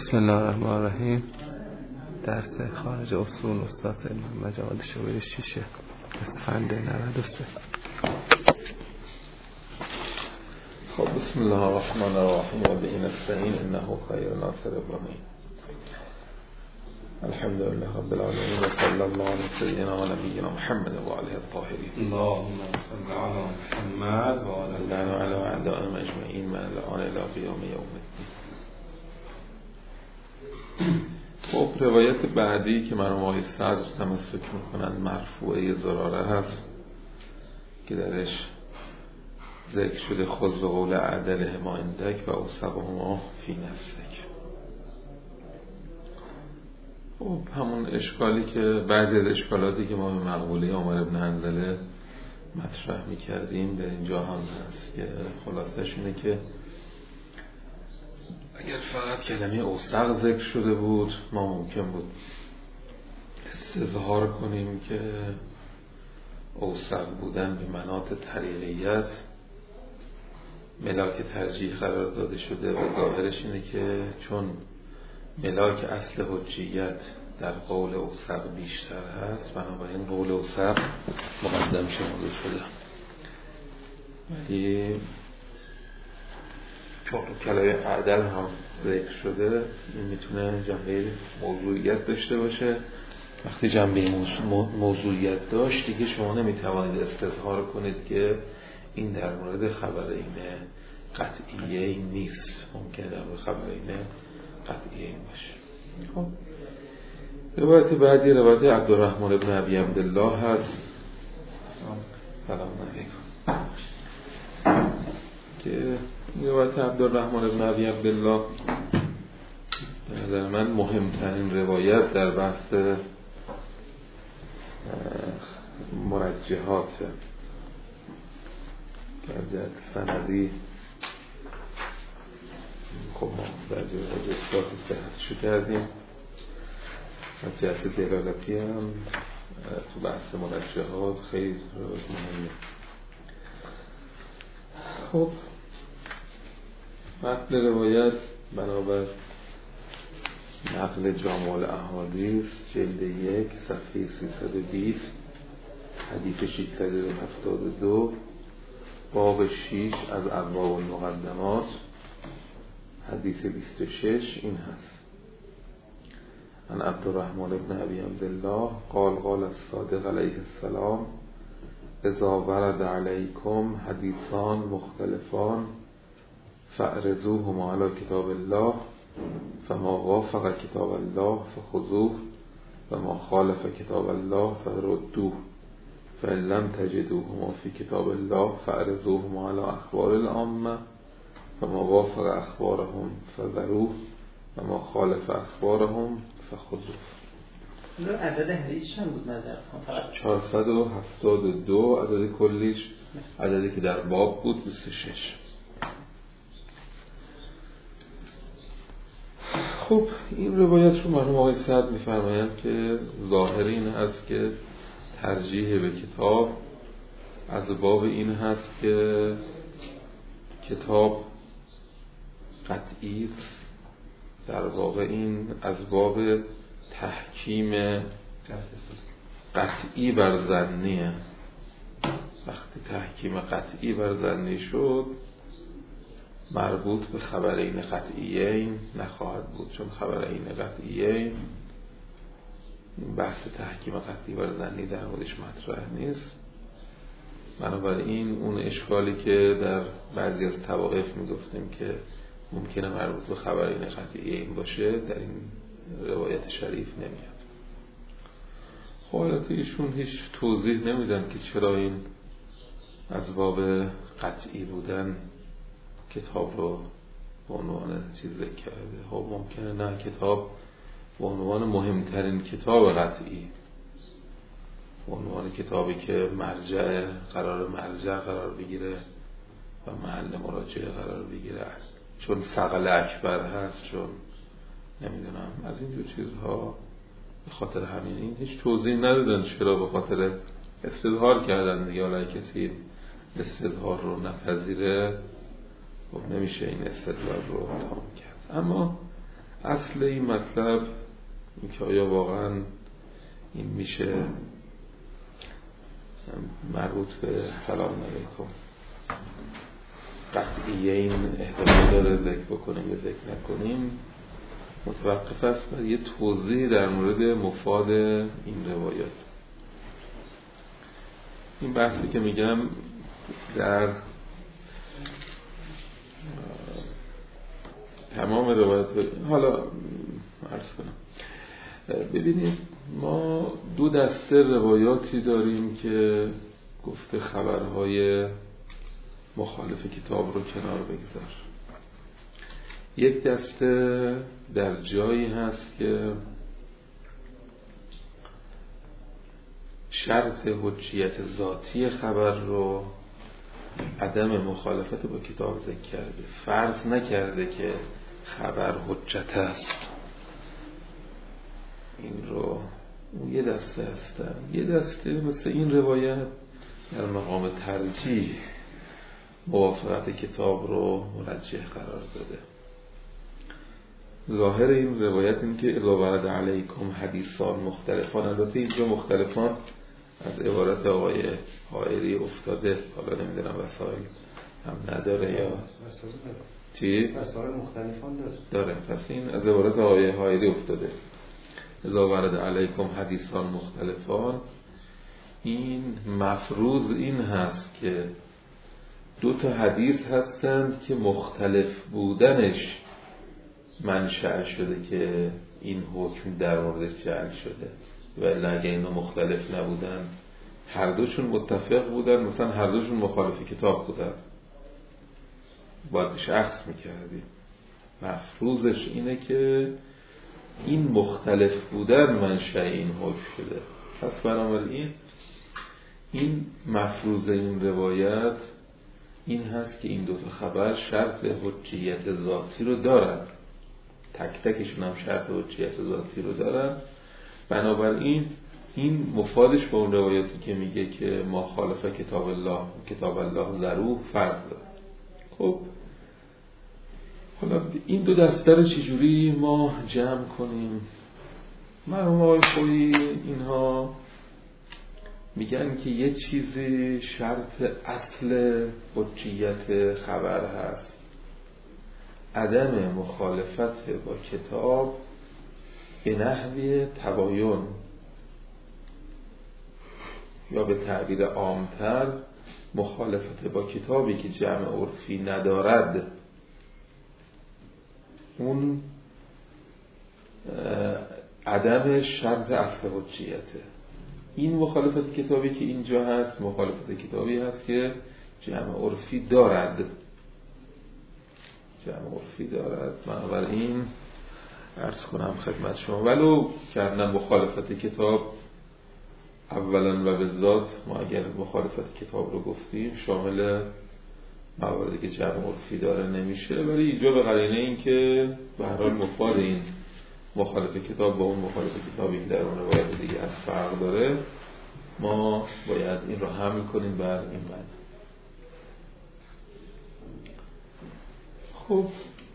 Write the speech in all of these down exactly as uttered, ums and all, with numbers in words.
بسم الله الرحمن الرحیم. درس خارج اصول استاد مجال شعبه شیشه اسفند نود و سه. خب بسم الله الرحمن الرحیم و به نستعین انه خیر ناصر ابراهیم. الحمد لله رب العالمین و صلی الله علی سیدنا و نبینا محمد و آله الطاهرین. اللهم صل علی محمد و علی و اعدائهم اجمعین من الان الی قیام یوم الدین. خب روایت بعدی که مرحوم آقای صدر تمسک میکنند مرفوعه زراره هست که درش ذکر شده خذ به قول عدل ما اندک و اوثقهما فی نفسک. خب همون اشکالی که بعضی از اشکالاتی که ما به مقوله عمر بن حنظله مطرح میکردیم در اینجا هم هست که خلاصش اینه که اگر فقط کلمه اوثق ذکر شده بود ما ممکن بود استظهار کنیم که اوثق بودن به مناط طریقیت ملاک ترجیح قرار داده شده و ظاهرش اینه که چون ملاک اصل حجیت در قول اوثق بیشتر هست بنابراین قول اوثق مقدم شمرده شده. ولی چون کلمه عدل هم ذکر شده این میتونه جنبه موضوعیت داشته باشه. وقتی جنبه موضوعیت داشت دیگه شما نمیتوانید استظهار کنید که این در مورد خبرینه قطعیه نیست، ممکنه در مورد خبرینه قطعیه باشه. خب روایت بعدی روایت عبدالرحمن بن ابی عبدالله هست سلام علیکم که روایت عبدالرحمن بن ابی عبدالله به نظر من مهمترین روایت در بحث مرجحات که از سندی خب ما در جهت اثبات صحتشو کردیم از جهت دلالتی هم تو بحث مرجحات خیلی مهمه. خب متن روایت بنابر نقل جامع الاحادیث جلد یک صفحه سیصد و بیست حدیث ششصد و هفتاد و دو باب شش از ابواب المقدمات حدیث بیست و شش این هست. عن عبدالرحمن بن ابی عبدالله قال قال الصادق علیه السلام اذا ورد علیکم حدیثان مختلفان فاعرضوهما علی کتاب الله فما وافق کتاب الله فخذوه وما خالف کتاب الله فردوه فإن لم تجدوهما في كتاب الله فاعرضوهما على اخبار العامة فما وافق اخبارهم فذروه وما خالف اخبارهم فخذوه. عدد حدیث چند بود نظر؟ چهارصد و هفتاد و دو عدد کلیش، عددی که در باب بود بیست و شش. خب این روایت رو مرحوم آقای صدر می‌فرمایند که ظاهر این هست که ترجیح به کتاب از باب این هست که کتاب قطعی در واقع این از باب تحکیم قطعی بر ظنیه. وقتی تحکیم قطعی بر ظنی شد مربوط به خبرین قطعیین نخواهد بود، چون خبرین قطعیین بحث تحکیم قطعی بر ظنی در موردش مطرح نیست. بنابراین اون اشکالی که در بعضی از تواقف میگفتیم که ممکنه مربوط به خبرین قطعیین باشه در این روایت شریف نمیاد. خب ایشون هیچ توضیح نمیدن که چرا این از باب قطعی بودن کتاب رو به عنوان چیز ذکر کرده. خب ممکنه نه کتاب به عنوان مهمترین کتاب قطعی، به عنوان کتابی که مرجع قرار مرجع قرار بگیره و محل مراجعه قرار بگیره چون ثقل اکبر هست، چون نمیدونم از اینجور چیزها، به خاطر همین این هیچ توضیح ندادن چرا، به خاطر استظهار کردن دیگه. حالا کسی استظهار رو نپذیره خب نمیشه این استدلال رو تمام کرد. اما اصل این مطلب این که آیا واقعا این میشه مربوط به سلام علیکم قطعیه این احتمال داره ذکر بکنیم یا ذکر نکنیم، متوقف است بر یه توضیح در مورد مفاد این روایات. این بحثی که میگم در تمام روایات، حالا عرض کنم ببینید ما دو دسته روایاتی داریم که گفته خبرهای مخالف کتاب رو کنار بگذار. یک دسته در جایی هست که شرط حجیت ذاتی خبر رو عدم مخالفت با کتاب ذکر کرده، فرض نکرده که خبر حجت است. این رو اون یه دسته هستن. یه دسته مثل این روایت در مقام ترجیح موافقت کتاب رو مرجح قرار داده. ظاهر این روایت این که اذا ورد علیکم حدیثان مختلفان، البته اینجا مختلفان از عبارت آقای حائری افتاده، حالا نمیدونم وسائل هم نداره یا چی؟ وسائل مختلفان داره داره پس این از عبارت آقای حائری افتاده. اذا ورد علیکم حدیثان مختلفان، این مفروض این هست که دو تا حدیث هستند که مختلف بودنش منشأ شده که این حکم در موردش جعل شده، ولی اگه اینا مختلف نبودن، هر دوشون متفق بودن، مثلا هر دوشون مخالف کتاب بودن، باید بهش اخذ میکردیم. مفروضش اینه که این مختلف بودن منشأ این حکم شده. پس بنابراین این مفروض این روایت این هست که این دوتا خبر شرط حجیت ذاتی رو دارن، تک تکشون هم شرط حجیت ذاتی رو دارن. بنابراین این مفادش با اون روایتی که میگه که ما خالف کتاب الله کتاب الله ضروح فرق داره. خب حالا این دو دسته رو چجوری ما جمع کنیم؟ مرحوم آقای خویی اینها میگن که یه چیزی شرط اصل حجیت خبر هست، عدم مخالفت با کتاب به نحوی تباین، یا به تعبیر عامتر مخالفت با کتابی که جمع عرفی ندارد. اون عدم شرط اصل حجیته. این مخالفت کتابی که اینجا هست مخالفت کتابی هست که جمع عرفی دارد، جمع عرفی دارد. بنابراین عرض کنم خدمت شما ولو کردن مخالفت کتاب اولا و به ذات، ما اگر مخالفت کتاب رو گفتیم شامل مواردی که جمع عرفی داره نمیشه، ولی اینجا به قرینه این که به هر حال مفاد این مخالف کتاب با اون مخالف کتابی که در اون روایت دیگه از فرق داره، ما باید این رو حمل کنیم بر این معنی. خب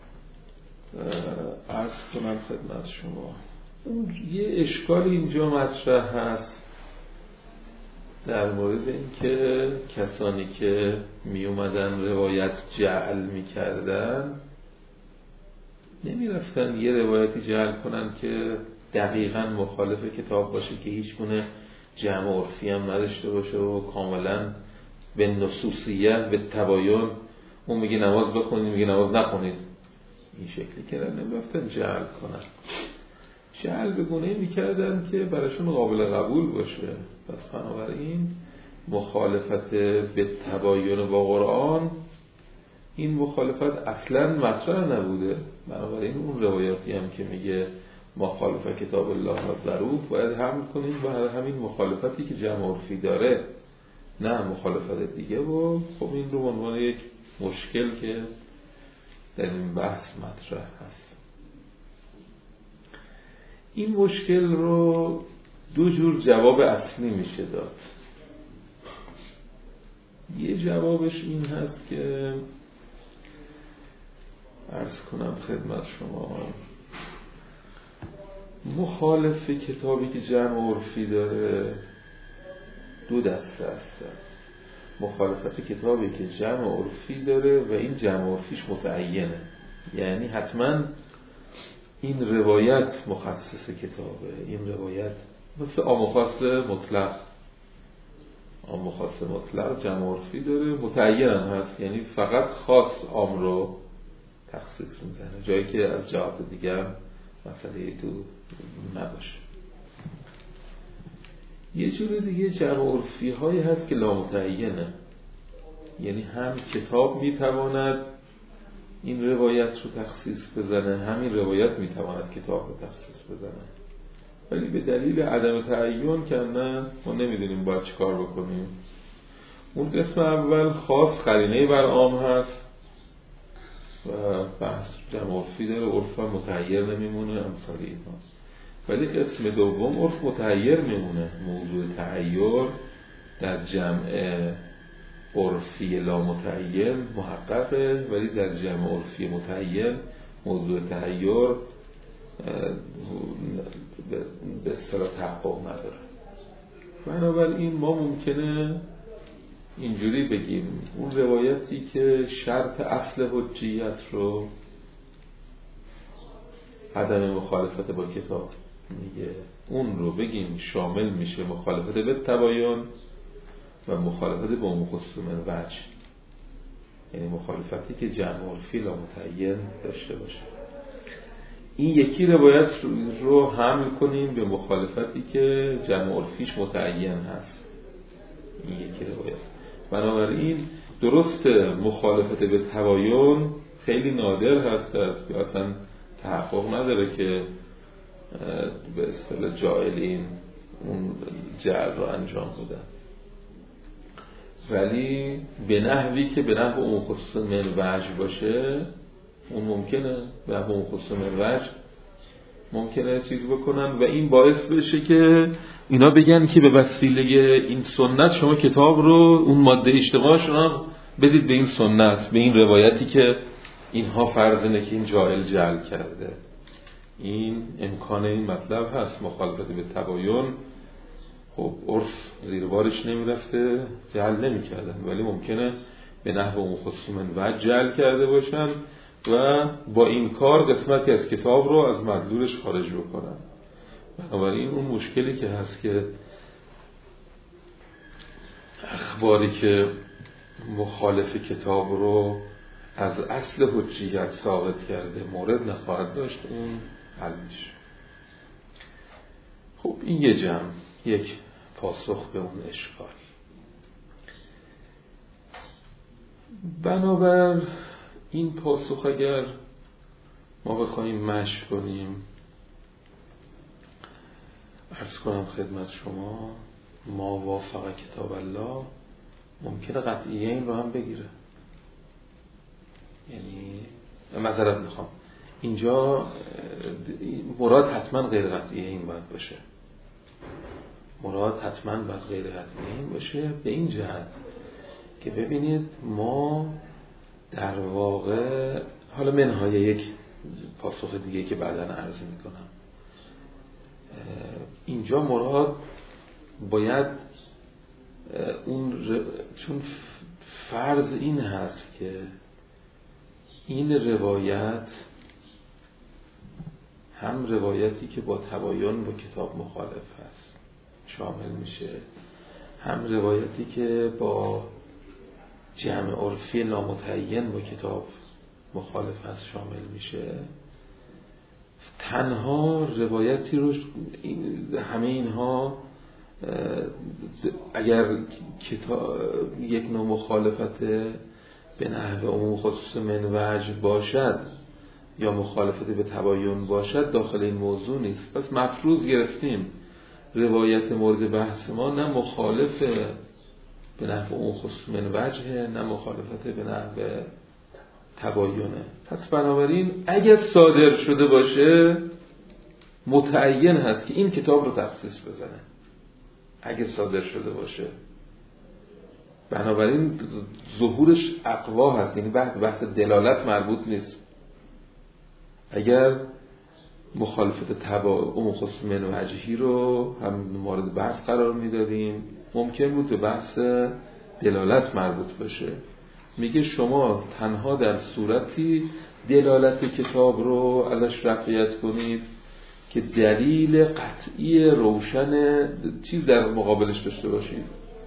عرض کنم خدمت شما یه اشکال اینجا مطرح هست در مورد این که کسانی که می اومدن روایت جعل می کردن نمی رفتن یه روایتی جعل کنن که دقیقاً مخالف کتاب باشه که هیچ گونه جمع عرفی هم نداشته باشه و کاملاً به نصوصیه به تباین، اون میگه نماز بخونید میگه نماز نخونید، این شکلی کردن. نمی رفتن جعل کنن، جعل به گونه‌ای میکردن که براشون قابل قبول باشه. پس بنابراین مخالفت به تباین با قرآن، این مخالفت اصلا مطرح نبوده. بنابراین اون روایاتی هم که میگه مخالفت کتاب الله ضروح باید حمل کنیم با همین مخالفتی که جمع عرفی داره، نه مخالفت دیگه. و خب این رو عنوان یک مشکل که در این بحث مطرح هست. این مشکل رو دو جور جواب اصلی میشه داد. یه جوابش این هست که عرض کنم خدمت شما مخالف کتابی که جمع عرفی داره دو دسته هستن. مخالفت کتابی که جمع عرفی داره و این جمع عرفیش متعینه، یعنی حتما این روایت مخصص کتابه، این روایت مثل عام و خاص مطلق. عام و خاص مطلق جمع عرفی داره، متعین هم هست، یعنی فقط خاص عام رو تخصیص میزنه، جایی که از جهات دیگر مسئله تو نباشه. یه جور دیگه جمع عرفی هایی هست که لامتعینه، یعنی هم کتاب میتواند این روایت رو تخصیص بزنه، همین روایت میتواند کتاب رو تخصیص بزنه، ولی به دلیل عدم تعین که نه ما نمیدونیم باید چی کار بکنیم. اون قسم اول خاص قرینه بر عام هست و بحث جمع عرفی داره، عرف متغیر نمیمونه امثال اینا. ولی قسم دوم عرف متغیر میمونه، موضوع تغییر در جمع عرفی لامتعین محققه، ولی در جمع عرفی متعین موضوع تغییر به اصطلاح تحقق نداره. بنابراین ما ممکنه اینجوری بگیم اون روایتی که شرط اصل حجیت رو عدم مخالفت با کتاب میگه، اون رو بگیم شامل میشه مخالفت به تباین و مخالفت با مخصص من وجه، یعنی مخالفتی که جمع عرفی لامتعین داشته باشه. این یکی روایت رو حمل کنیم به مخالفتی که جمع عرفیش متعین هست، این یکی روایت. بنابراین درست مخالفت به تباین خیلی نادر هست، است که اصلا تحقق نداره که به اصطلاح جاهلین اون جعل رو انجام بدن، ولی به نحوی که به نحو اون خصوص من وجه باشه اون ممکنه، به نحو اون خصوص من وجه ممکنه چیز بکنن و این باعث بشه که اینا بگن که به وسیله این سنت شما کتاب رو اون ماده اجتماعشون هم بدید به این سنت، به این روایتی که اینها فرض اینه که این جاهل جعل کرده. این امکان این مطلب هست، مخالفت به تباین. خب عرف زیر بارش نمیرفته، جعل نمی کردن، ولی ممکنه به نحو اون خصوص من وجه جعل کرده باشن و با این کار قسمتی از کتاب رو از مدلولش خارج بکنن. بنابراین اون مشکلی که هست که اخباری که مخالف کتاب رو از اصل حجیت ثابت کرده مورد نخواهد داشت، اون حل میشه. خب این یه جمع، یک پاسخ به اون اشکال. بنابر این پاسخ اگر ما بخوایم مشق کنیم، عرض کنم خدمت شما، ما وافق کتاب الله ممکنه قطعیه این رو هم بگیره. یعنی معذرت میخوام، اینجا مراد حتما غیر قطعیه این باید باشه، مراد حتما باید غیر قطعیه این باشه به این جهت که ببینید ما در واقع، حالا منهای یک پاسخ دیگه که بعداً عرض میکنم، اینجا مراد باید اون ر... چون فرض این هست که این روایت هم روایتی که با تباین با کتاب مخالف هست شامل میشه، هم روایتی که با جمع عرفی نامتعین با کتاب مخالف هست شامل میشه. تنها روایتی رو همه اینها اگر کتاب یک نوع مخالفت به نحو عموم خصوص من وجه باشد یا مخالفت به تباین باشد داخل این موضوع نیست. پس مفروض گرفتیم روایت مورد بحث ما نه مخالف به نحو اون خصوص من وجه نه مخالفت به نحو تباینه. پس بنابراین اگر صادر شده باشه متعین هست که این کتاب رو تخصیص بزنه، اگر صادر شده باشه. بنابراین ظهورش اقوا هست، یعنی بحث بحث دلالت مربوط نیست. اگر مخالفت تبع عموم خصوص من وجهی رو هم مورد بحث قرار میدادیم. ممکن بود به بحث دلالت مربوط بشه. میگه شما تنها در صورتی دلالت کتاب رو ازش رفعیت کنید که دلیل قطعی روشن چیز در مقابلش داشته باشید.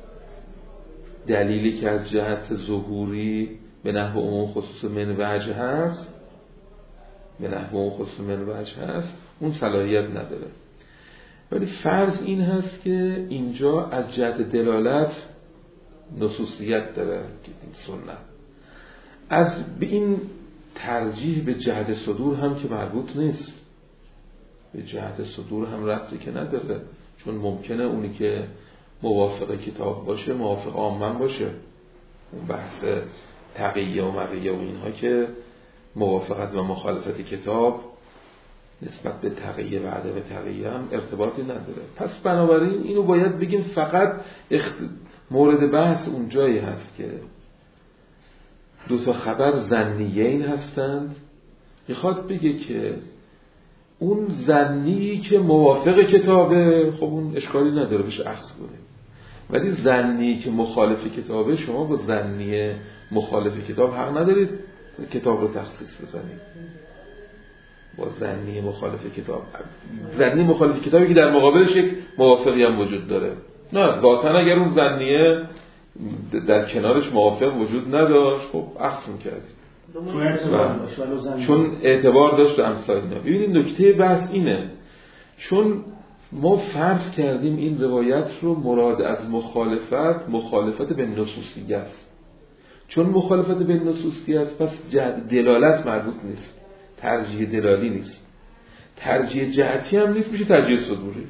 دلیلی که از جهت ظهوری به نحو عموم خصوص من وجه هست به نحو عموم خصوص من وجه هست اون صلاحیت نداره. ولی فرض این هست که اینجا از جهت دلالت نصوصیت داره این سنت. از به این ترجیح به جهت صدور هم که مربوط نیست، به جهت صدور هم ربطی که نداره، چون ممکنه اونی که موافق کتاب باشه موافق عامن باشه. اون بحث تقیه و مقیه و اینها که موافقت و مخالفت کتاب نسبت به تقیه و عدم تقیه هم ارتباطی نداره. پس بنابراین اینو باید بگیم فقط اخت... مورد بحث اون جایی هست که دو تا خبر ظنیین هستند. میخواد بگه که اون ظنی که موافق کتابه خب اون اشکالی نداره بهش اخذ کنه، ولی ظنی که مخالف کتابه شما با ظنی مخالف کتاب حق ندارید کتاب رو تخصیص بزنید. با ظنی مخالف کتاب، ظنی مخالف کتابی که در مقابلش یک موافقی هم وجود داره، نه ذاتاً اگر اون ظنیه در کنارش موافق وجود نداشت خب اخذ میکردید چون اعتبار داشت امثال اینا. ببینید نکته بحث اینه، چون ما فرض کردیم این روایت رو مراد از مخالفت مخالفت به نصوصی است. چون مخالفت به نصوصی است پس دلالت مربوط نیست، ترجیح دلالی نیست، ترجیح جهتی هم نیست، میشه ترجیح صدوری،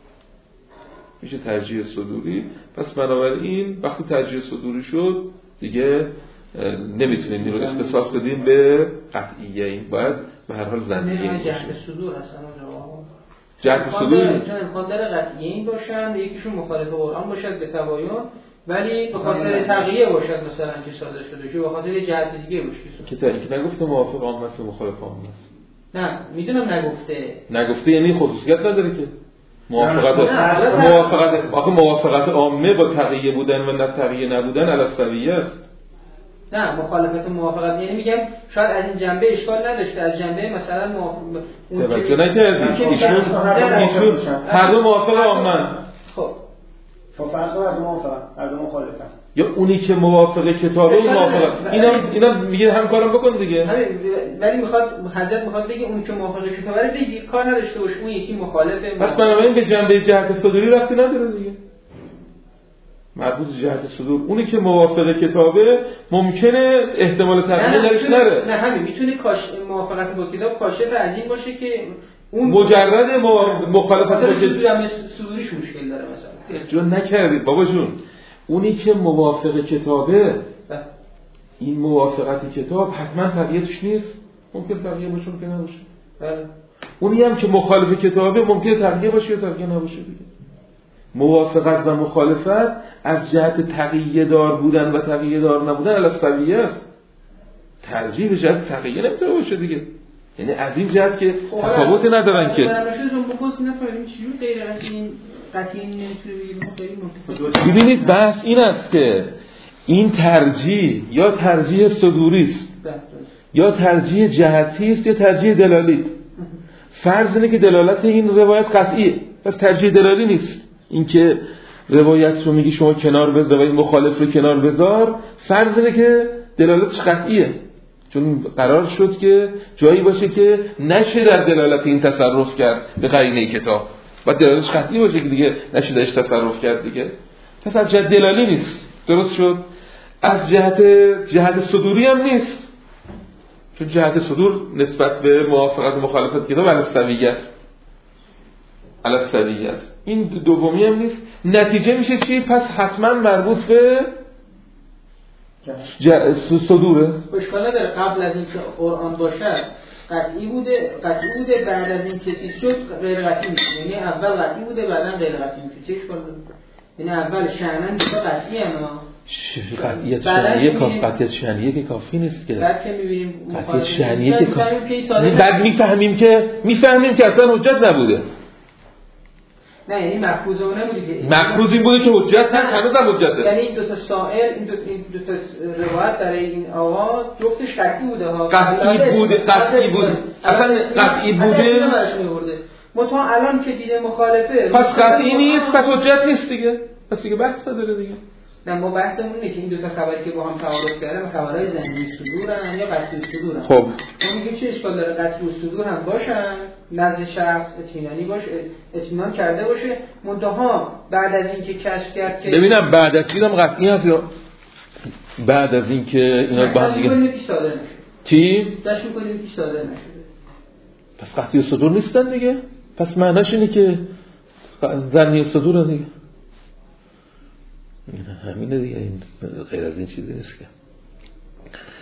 میشه ترجیح صدوری. پس بنابراین وقتی ترجیح صدوری شد دیگه نمیتونیم این رو اختصاص بدیم به قطعیه، این باید به هر حال ظنیه باشه. جهت صدور هستن جهت صدور چون امکان داره قطعیه این باشن، یکیشون مخالف قرآن باشد به تباین، ولی به خاطر تقیه باشد مثلا که صادر شده شه، به خاطر جهت دیگه باشه که تا اینکه نگفته موافق عامه است و مخالف عامه است. نه میدونم نگفته نگفته یعنی خصوصیت نداره که موافقت موافقت آخه موافقت عامه با تقیه بودن و نه تقیه نبودن علاسویه است. نه مخالفت موافقت یعنی میگم شاید از این جنبه اشکال نداشته، از جنبه مثلا موافق اون که نکردی ایشون ایشون هر دو موافق عامه. خب خب فرض کن هر دو موافق هر دو مخالفن، یا اونی که موافق کتابه اون موافق اینا اینا میگه همکارم بکن دیگه. ولی میخواد حضرت میخواد بگه اون که موافق کتابه رو بگی کار نداشته باشه، اون یکی مخالفه. پس بنابراین به جنبه جهت صدوری ربطی نداره دیگه، مربوط جهت صدور. اونی که موافق کتابه ممکنه احتمال تغییر درش نره. نه همین میتونه کاش موافقت با کتاب کاشف از این باشه که اون مجرد مخالفت با کتاب صدوریش مشکل داره مثلا. جون نکردید بابا جون، اونی که موافق کتابه این موافقت کتاب حتما تغییرش نیست، ممکن تغییر باشه ممکن نباشه. بله. اونی هم که مخالف کتابه ممکنه تغییر باشه یا تغییر نباشه دیگه. موافقت و مخالفت از جهت تقیه دار بودن و تقیه دار نبودن علاسویه است. ترجیح به جهت تقیه نمیتونه باشه دیگه، یعنی از این جهت که تفاوتی ندارن که. ببینید بحث این است که این ترجیح یا ترجیح صدوری است یا ترجیح جهتی است یا ترجیح دلالی. فرض اینه که دلالت این روایت قطعیه، پس ترجیح دلالی نیست. اینکه روایت رو میگی شما کنار بذار و این مخالف رو کنار بذار، فرض اینه که دلالتش قطعیه، چون قرار شد که جایی باشه که نشه در دلالت این تصرف کرد به قرینه کتاب، باید دلالتش قطعی باشه که دیگه نشه درش تصرف کرد دیگه. پس از جهت دلالی نیست، درست شد. از جهت جهت صدوری هم نیست، چون جهت صدور نسبت به موافقت و مخالفت کتاب علاسویه است، علاسویه است. این دومی هم نیست. نتیجه میشه چی؟ پس حتما مربوط به ج... صدوره. اشکال نداره قبل از اینکه قرآن باشه قطعی بوده، قطعی بوده، بعد از این که چیز شد غیر قطعی میشه. یعنی اول قطعی بوده بعداً غیر قطعی میشه. چه اشکال داره؟ یعنی اول شأناً دو قطعی اما قطعیت شأنیه کافی قطعیت شأنیه که کافی نیست که. بعد که می‌بینیم قطعیت شأنیه که کافی. بعد بعد میفهمیم که میفهمیم که اصلا حجت نبوده. نه یعنی مفروض اون نبوده که مفروض این بوده که حجت هست، هنوز هم حجته. یعنی این دو تا سائل این دو این دو تا روایت برای این آقا جفتش قطعی بوده ها. قطعی بوده، قطعی بوده. اصلا قطعی بوده. متأ الان که دیده مخالفه پس قطعی نیست، پس حجت نیست دیگه. پس دیگه بحث نداره دیگه. نه ما بحثمون اینه که این دو تا خبری که با هم تعارض کردن خبرهای ظنی صدورن یا قطعی صدورن. خب ما میگیم چه اشکال داره قطعی صدور هم باشن، نزد شخص اطمینانی باشه، اطمینان کرده باشه، منتها بعد از اینکه کشف کرد که ببینم بعد از اینم قطعی هست یا بعد از اینکه اینا با هم دیگه چی؟ داش می‌کنیم که صادر نشده. پس قطعی صدور نیستن دیگه. پس معناش اینه که ظنی صدور دیگه. همینه دیگه، این غیر از این چیزی نیست که.